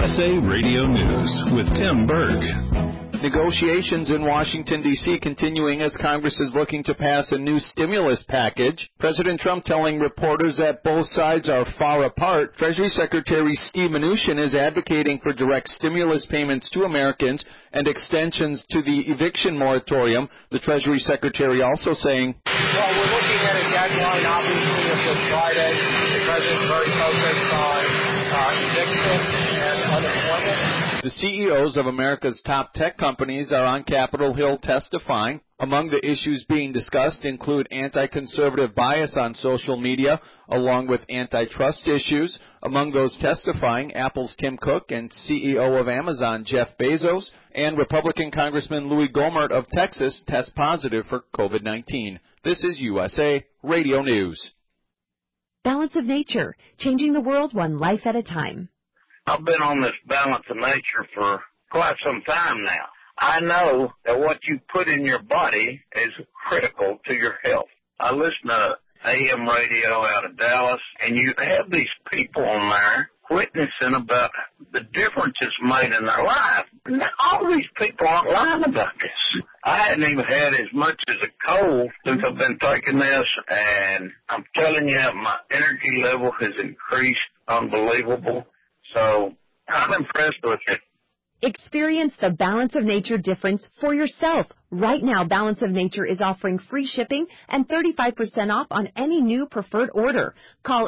USA Radio News with Tim Berg. Negotiations in Washington, D.C. continuing as Congress is looking to pass a new stimulus package. President Trump telling reporters that both sides are far apart. Treasury Secretary Steve Mnuchin is advocating for direct stimulus payments to Americans and extensions to the eviction moratorium. The Treasury Secretary also saying, well, we're looking at a deadline, obviously, of this Friday. The President's very focused on eviction and unemployment. The CEOs of America's top tech companies are on Capitol Hill testifying. Among the issues being discussed include anti-conservative bias on social media, along with antitrust issues. Among those testifying, Apple's Tim Cook and CEO of Amazon, Jeff Bezos, and Republican Congressman Louis Gohmert of Texas test positive for COVID-19. This is USA Radio News. Balance of Nature, changing the world one life at a time. I've been on this balance of nature for quite some time now. I know that what you put in your body is critical to your health. I listen to AM radio out of Dallas, and you have these people on there witnessing about the difference it's made in their life. Now, all these people aren't lying about this. I hadn't even had as much as a cold since I've been taking this, and I'm telling you, my energy level has increased unbelievable. So I'm impressed with it. Experience the Balance of Nature difference for yourself. Right now, Balance of Nature is offering free shipping and 35% off on any new preferred order. Call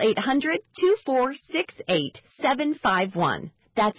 800-2468-751. That's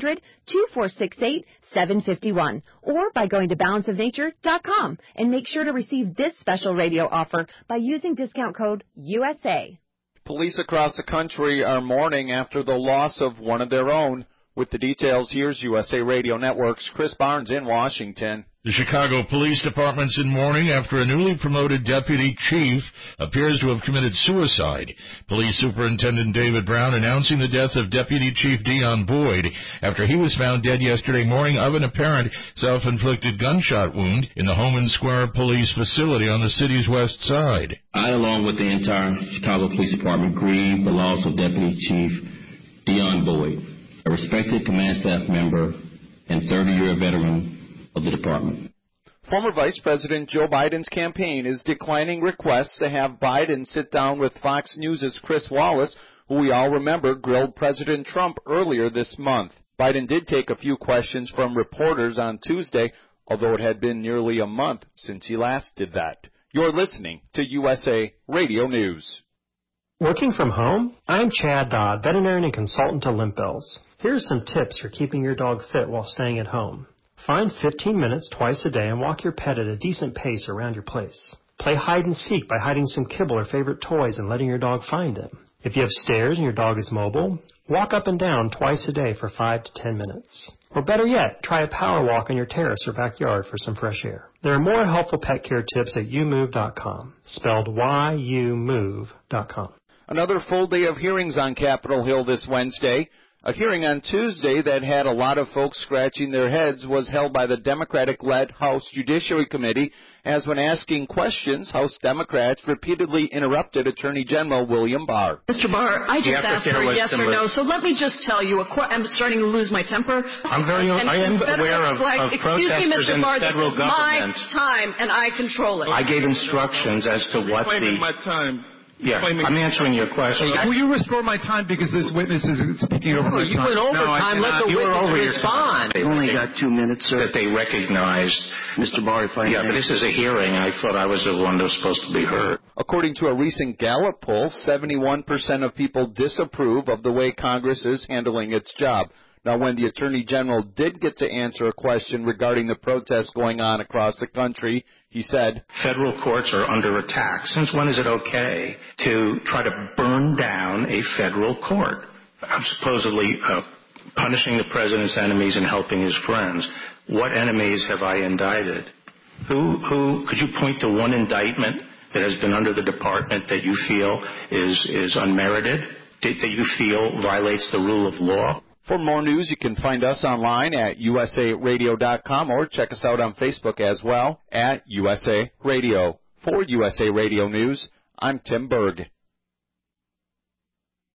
800-2468-751. Or by going to balanceofnature.com and make sure to receive this special radio offer by using discount code USA. Police across the country are mourning after the loss of one of their own. With the details, here's USA Radio Network's Chris Barnes in Washington. The Chicago Police Department's in mourning after a newly promoted deputy chief appears to have committed suicide. Police Superintendent David Brown announcing the death of Deputy Chief Dion Boyd after he was found dead yesterday morning of an apparent self-inflicted gunshot wound in the Homan Square Police facility on the city's west side. I, along with the entire Chicago Police Department, grieve the loss of Deputy Chief Dion Boyd, a respected command staff member and 30-year veteran of the department. Former Vice President Joe Biden's campaign is declining requests to have Biden sit down with Fox News' Chris Wallace, who we all remember grilled President Trump earlier this month. Biden did take a few questions from reporters on Tuesday, although it had been nearly a month since he last did that. You're listening to USA Radio News. Working from home? I'm Chad Dodd, veterinarian and consultant to Limp Bells. Here are some tips for keeping your dog fit while staying at home. Find 15 minutes twice a day and walk your pet at a decent pace around your place. Play hide and seek by hiding some kibble or favorite toys and letting your dog find them. If you have stairs and your dog is mobile, walk up and down twice a day for 5 to 10 minutes. Or better yet, try a power walk on your terrace or backyard for some fresh air. There are more helpful pet care tips at youmove.com, spelled youmove.com. Another full day of hearings on Capitol Hill this Wednesday. A hearing on Tuesday that had a lot of folks scratching their heads was held by the Democratic-led House Judiciary Committee, as when asking questions, House Democrats repeatedly interrupted Attorney General William Barr. Mr. Barr, I just asked for a yes or no, so let me just tell you, I'm starting to lose my temper. I am aware of protesters in the federal government. Excuse me, Mr. Barr, this is my time, and I control it. I gave instructions as to what my time. Yeah, I'm answering your question. Will you restore my time because this witness is speaking over my time? You went over time. Let the witness respond. They only got 2 minutes, sir. That they recognized. Mr. Barr, if I may. Yeah, but this is a hearing. I thought I was the one that was supposed to be heard. According to a recent Gallup poll, 71% of people disapprove of the way Congress is handling its job. Now, when the Attorney General did get to answer a question regarding the protests going on across the country, he said, federal courts are under attack. Since when is it okay to try to burn down a federal court? I'm supposedly punishing the president's enemies and helping his friends. What enemies have I indicted? Who could you point to one indictment that has been under the department that you feel is unmerited, that you feel violates the rule of law? For more news, you can find us online at usaradio.com or check us out on Facebook as well at USA Radio. For USA Radio News, I'm Tim Berg.